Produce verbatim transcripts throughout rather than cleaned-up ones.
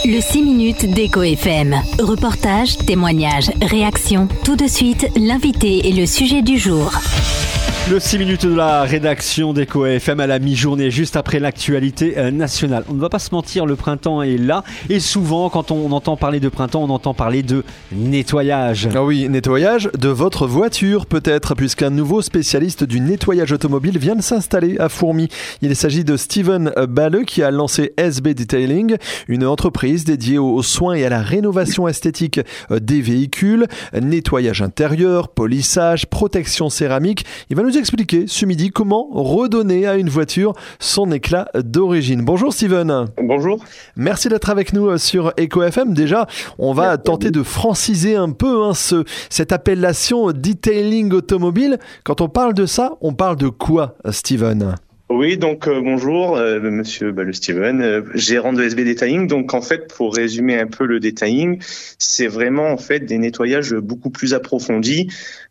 Le six minutes d'Eco F M. Reportage, témoignages, réactions. Tout de suite, l'invité et le sujet du jour. Le six minutes de la rédaction d'Eco F M à la mi-journée, juste après l'actualité nationale. On ne va pas se mentir, le printemps est là. Et souvent, quand on entend parler de printemps, on entend parler de nettoyage. Ah oui, nettoyage de votre voiture peut-être, puisqu'un nouveau spécialiste du nettoyage automobile vient de s'installer à Fourmies. Il s'agit de Steven Balleux qui a lancé S B Detailing, une entreprise dédiée aux soins et à la rénovation esthétique des véhicules, nettoyage intérieur, polissage, protection céramique. Il va nous expliquer ce midi comment redonner à une voiture son éclat d'origine. Bonjour Steven. Bonjour. Merci d'être avec nous sur Eco F M. Déjà, on va Merci tenter de franciser un peu hein, ce, cette appellation detailing automobile. Quand on parle de ça, on parle de quoi, Steven ? Oui, donc euh, bonjour, euh, monsieur bah, le Steven, euh, gérant de S B Detailing. Donc en fait, pour résumer un peu le detailing, c'est vraiment en fait des nettoyages beaucoup plus approfondis.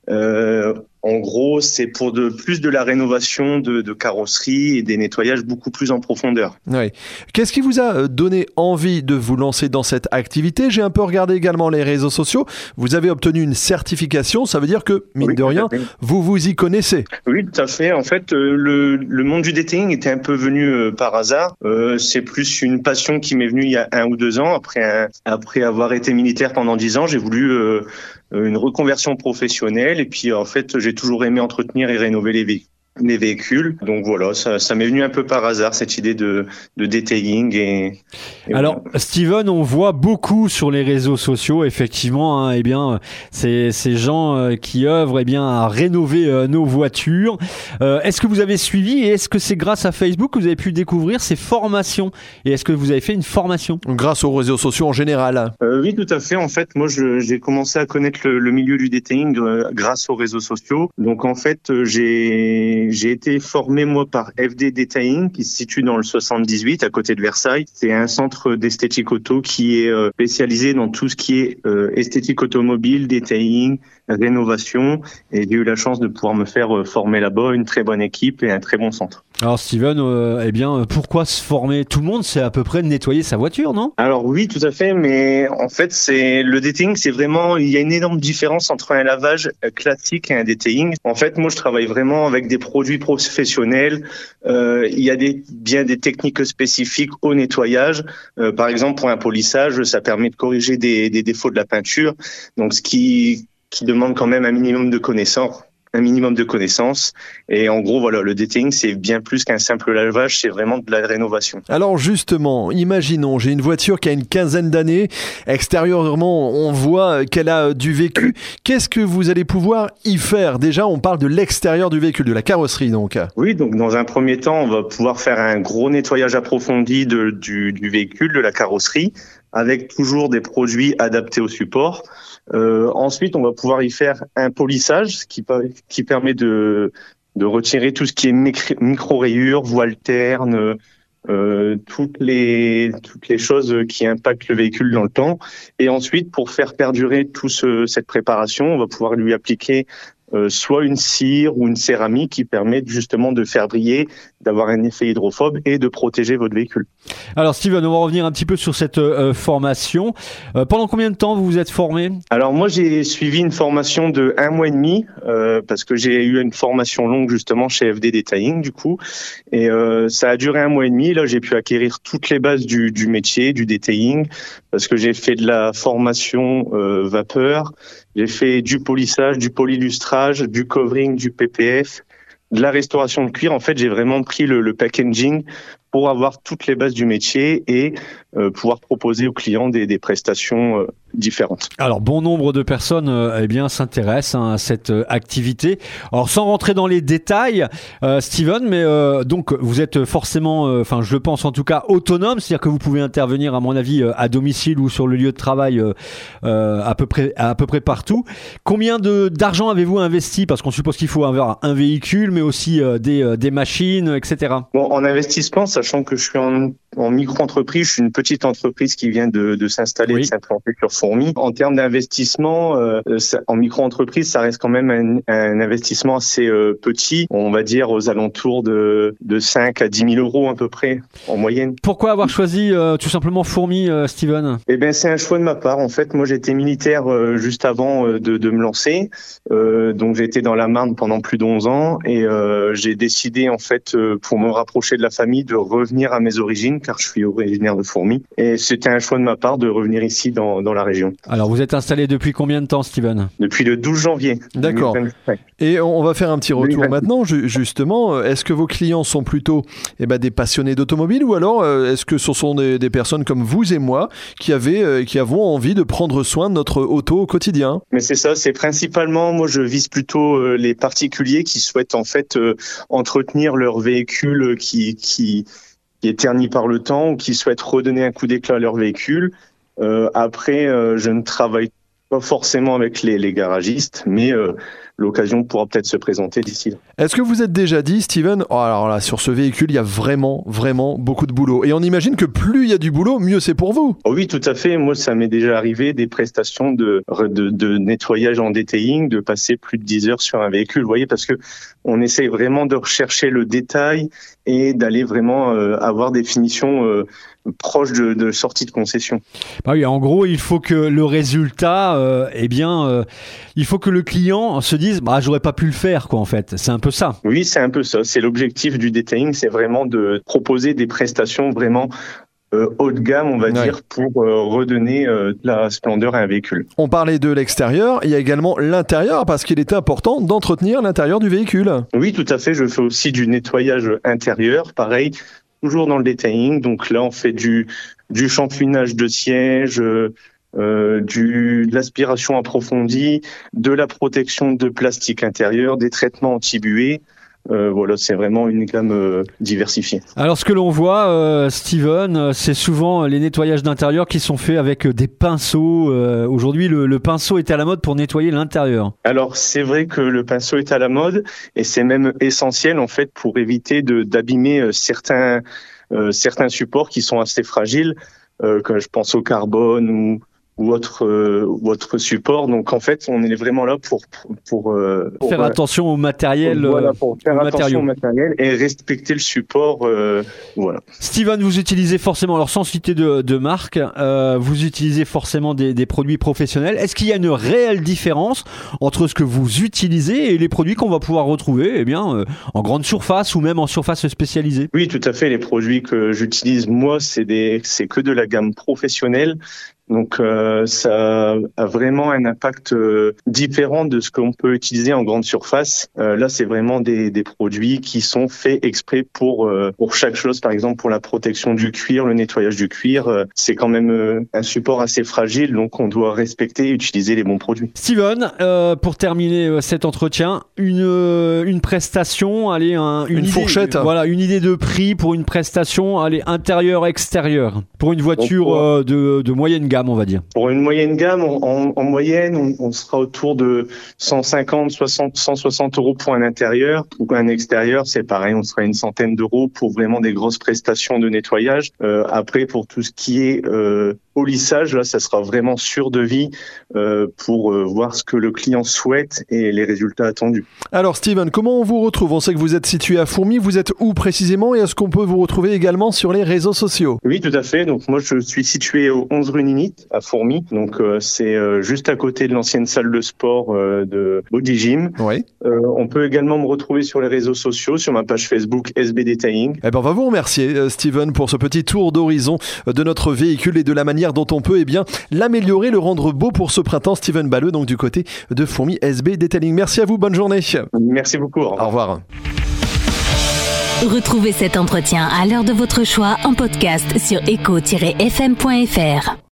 Euh, en gros, c'est pour de plus de la rénovation de, de carrosserie et des nettoyages beaucoup plus en profondeur. Oui. Qu'est-ce qui vous a donné envie de vous lancer dans cette activité ? J'ai un peu regardé également les réseaux sociaux. Vous avez obtenu une certification, ça veut dire que, mine oui, de rien, vous vous y connaissez. Oui, tout à fait. En fait, euh, le, le monde du detailing était un peu venu euh, par hasard. Euh, c'est plus une passion qui m'est venue il y a un ou deux ans. Après, un, après avoir été militaire pendant dix ans, j'ai voulu euh, une reconversion professionnelle. Et puis, en fait, j'ai toujours aimé entretenir et rénover les véhicules. les véhicules. Donc voilà, ça, ça m'est venu un peu par hasard, cette idée de, de detailing. Et, et Alors, voilà. Steven, on voit beaucoup sur les réseaux sociaux, effectivement, hein, eh bien, ces, ces gens euh, qui œuvrent eh bien, à rénover euh, nos voitures. Euh, est-ce que vous avez suivi et est-ce que c'est grâce à Facebook que vous avez pu découvrir ces formations ? Et est-ce que vous avez fait une formation ? Grâce aux réseaux sociaux en général. euh, Oui, tout à fait. En fait, moi, je, j'ai commencé à connaître le, le milieu du detailing euh, grâce aux réseaux sociaux. Donc, en fait, j'ai J'ai été formé, moi, par F D Detailing, qui se situe dans le soixante-dix-huit, à côté de Versailles. C'est un centre d'esthétique auto qui est euh, spécialisé dans tout ce qui est euh, esthétique automobile, detailing, rénovation. Et j'ai eu la chance de pouvoir me faire euh, former là-bas, une très bonne équipe et un très bon centre. Alors, Steven, euh, eh bien, pourquoi se former ? Tout le monde sait à peu près de nettoyer sa voiture, non ? Alors oui, tout à fait, mais en fait, c'est le detailing, c'est vraiment, il y a une énorme différence entre un lavage classique et un detailing. En fait, moi, je travaille vraiment avec des produits professionnels. Euh, il y a des, bien des techniques spécifiques au nettoyage. Euh, par exemple, pour un polissage, ça permet de corriger des, des défauts de la peinture. Donc, ce qui, qui demande quand même un minimum de connaissances. un minimum de connaissances. Et en gros, voilà, le detailing, c'est bien plus qu'un simple lavage, c'est vraiment de la rénovation. Alors justement, imaginons, j'ai une voiture qui a une quinzaine d'années. Extérieurement, on voit qu'elle a du vécu. Qu'est-ce que vous allez pouvoir y faire ? Déjà, on parle de l'extérieur du véhicule, de la carrosserie donc. Oui, donc dans un premier temps, on va pouvoir faire un gros nettoyage approfondi de, du, du véhicule, de la carrosserie, avec toujours des produits adaptés au support. Euh, ensuite, on va pouvoir y faire un polissage, ce qui, qui permet de, de retirer tout ce qui est micro-rayures, voiles ternes, euh, toutes les, toutes les choses qui impactent le véhicule dans le temps. Et ensuite, pour faire perdurer toute ce, cette préparation, on va pouvoir lui appliquer Euh, soit une cire ou une céramique qui permet justement de faire briller, d'avoir un effet hydrophobe et de protéger votre véhicule. Alors Steven, on va revenir un petit peu sur cette euh, formation. Euh, pendant combien de temps vous vous êtes formé ? Alors moi j'ai suivi une formation de un mois et demi euh, parce que j'ai eu une formation longue justement chez F D Detailing du coup et euh, ça a duré un mois et demi. Là j'ai pu acquérir toutes les bases du, du métier, du detailing parce que j'ai fait de la formation euh, vapeur. J'ai fait du polissage, du polylustrage, du covering, du P P F, de la restauration de cuir. En fait, j'ai vraiment pris le, le packaging pour avoir toutes les bases du métier et euh, pouvoir proposer aux clients des, des prestations euh, différentes. Alors, bon nombre de personnes euh, eh bien, s'intéressent hein, à cette euh, activité. Alors, sans rentrer dans les détails, euh, Steven, mais euh, donc vous êtes forcément, enfin, euh, je le pense en tout cas, autonome, c'est-à-dire que vous pouvez intervenir, à mon avis, euh, à domicile ou sur le lieu de travail euh, euh, à peu près, à peu près partout. Combien de d'argent avez-vous investi ? Parce qu'on suppose qu'il faut avoir un véhicule, mais aussi euh, des, euh, des machines, et cetera. Bon, en investissement, sachant que je suis en, en micro-entreprise, je suis une petite entreprise qui vient de, de s'installer, oui. de s'implanter sur Fourmi. En termes d'investissement, euh, ça, en micro-entreprise, ça reste quand même un, un investissement assez euh, petit. On va dire aux alentours de, de cinq à dix mille euros à peu près, en moyenne. Pourquoi avoir choisi euh, tout simplement Fourmi, euh, Steven ? Eh bien, c'est un choix de ma part. En fait, moi, j'étais militaire euh, juste avant euh, de, de me lancer. Euh, donc, j'ai été dans la Marne pendant plus de onze ans et euh, j'ai décidé, en fait, euh, pour me rapprocher de la famille, de revenir à mes origines, car je suis originaire de Fourmi. Et c'était un choix de ma part de revenir ici dans, dans la région. Alors, vous êtes installé depuis combien de temps, Steven ? Depuis le douze janvier. D'accord. deux mille vingt-cinq. Et on va faire un petit retour Oui, maintenant, ju- justement. Est-ce que vos clients sont plutôt eh ben, des passionnés d'automobile ou alors euh, est-ce que ce sont des, des personnes comme vous et moi qui, avaient, euh, qui avons envie de prendre soin de notre auto au quotidien ? Mais c'est ça, c'est principalement, moi je vise plutôt euh, les particuliers qui souhaitent en fait euh, entretenir leur véhicule qui, qui, qui est terni par le temps ou qui souhaitent redonner un coup d'éclat à leur véhicule. Euh, après, euh, je ne travaille pas forcément avec les, les garagistes, mais euh, l'occasion pourra peut-être se présenter d'ici là. Est-ce que vous êtes déjà dit, Steven, oh, alors là, sur ce véhicule, il y a vraiment, vraiment beaucoup de boulot. Et on imagine que plus il y a du boulot, mieux c'est pour vous. Oh oui, tout à fait. Moi, ça m'est déjà arrivé des prestations de, de, de nettoyage en detailing, de passer plus de dix heures sur un véhicule. Vous voyez, parce que on essaie vraiment de rechercher le détail et d'aller vraiment euh, avoir des finitions euh, proches de, de sortie de concession. Bah oui, en gros, il faut que le résultat, euh, eh bien, euh, il faut que le client se dise, bah, j'aurais pas pu le faire, quoi, en fait. C'est un peu ça. Oui, c'est un peu ça. C'est l'objectif du detailing, c'est vraiment de proposer des prestations vraiment euh, haut de gamme, on va Ouais. dire, pour euh, redonner euh, de la splendeur à un véhicule. On parlait de l'extérieur, il y a également l'intérieur parce qu'il est important d'entretenir l'intérieur du véhicule. Oui, tout à fait. Je fais aussi du nettoyage intérieur, pareil, toujours dans le detailing. Donc là, on fait du, du champouinage de siège, euh, euh, du, de l'aspiration approfondie, de la protection de plastique intérieur, des traitements anti-buée. Euh, voilà, c'est vraiment une gamme euh, diversifiée. Alors, ce que l'on voit, euh, Steven, euh, c'est souvent les nettoyages d'intérieur qui sont faits avec euh, des pinceaux. Euh, aujourd'hui, le, le pinceau est à la mode pour nettoyer l'intérieur. Alors, c'est vrai que le pinceau est à la mode et c'est même essentiel, en fait, pour éviter de, d'abîmer euh, certains, euh, certains supports qui sont assez fragiles, euh, que je pense au carbone ou ou autre euh, ou autre support. Donc en fait, on est vraiment là pour pour, euh, pour faire euh, attention au matériel, voilà, pour faire aux attention matériaux. au matériel et respecter le support. Euh, voilà. Steven, vous utilisez forcément, alors sans citer de, de marque, euh, vous utilisez forcément des, des produits professionnels. Est-ce qu'il y a une réelle différence entre ce que vous utilisez et les produits qu'on va pouvoir retrouver, eh bien, euh, en grande surface ou même en surface spécialisée ? Oui, tout à fait. Les produits que j'utilise moi, c'est des c'est que de la gamme professionnelle. Donc euh, ça a vraiment un impact euh, différent de ce qu'on peut utiliser en grande surface. Euh, là, c'est vraiment des, des produits qui sont faits exprès pour euh, pour chaque chose. Par exemple, pour la protection du cuir, le nettoyage du cuir, euh, c'est quand même euh, un support assez fragile, donc on doit respecter et utiliser les bons produits. Steven, euh, pour terminer euh, cet entretien, une euh, une prestation, allez, un, une, Une idée, fourchette. Voilà, une idée de prix pour une prestation, allez, intérieur-extérieur, pour une voiture Donc, pour- euh, de, de moyenne gamme, on va dire. Pour une moyenne gamme, en, en, en moyenne, on, on sera autour de cent cinquante, soixante, cent soixante euros pour un intérieur. Pour un extérieur, c'est pareil, on sera une centaine d'euros pour vraiment des grosses prestations de nettoyage. Euh, après, pour tout ce qui est euh, polissage, là, ça sera vraiment sur devis euh, pour euh, voir ce que le client souhaite et les résultats attendus. Alors Steven, comment on vous retrouve ? On sait que vous êtes situé à Fourmi, vous êtes où précisément et est-ce qu'on peut vous retrouver également sur les réseaux sociaux ? Oui, tout à fait. Donc moi, je suis situé au onze rue Ninit, à Fourmi. Donc euh, c'est euh, juste à côté de l'ancienne salle de sport euh, de Body Gym. Oui. Euh, on peut également me retrouver sur les réseaux sociaux, sur ma page Facebook S B Detailing. Eh ben, on va vous remercier, euh, Steven, pour ce petit tour d'horizon euh, de notre véhicule et de la manière dont on peut eh bien, l'améliorer, le rendre beau pour ce printemps. Steven Balleux, donc du côté de Fourmi S B Detailing. Merci à vous, bonne journée. Merci beaucoup. Au revoir. Au revoir. Retrouvez cet entretien à l'heure de votre choix en podcast sur éco tiret f m point f r.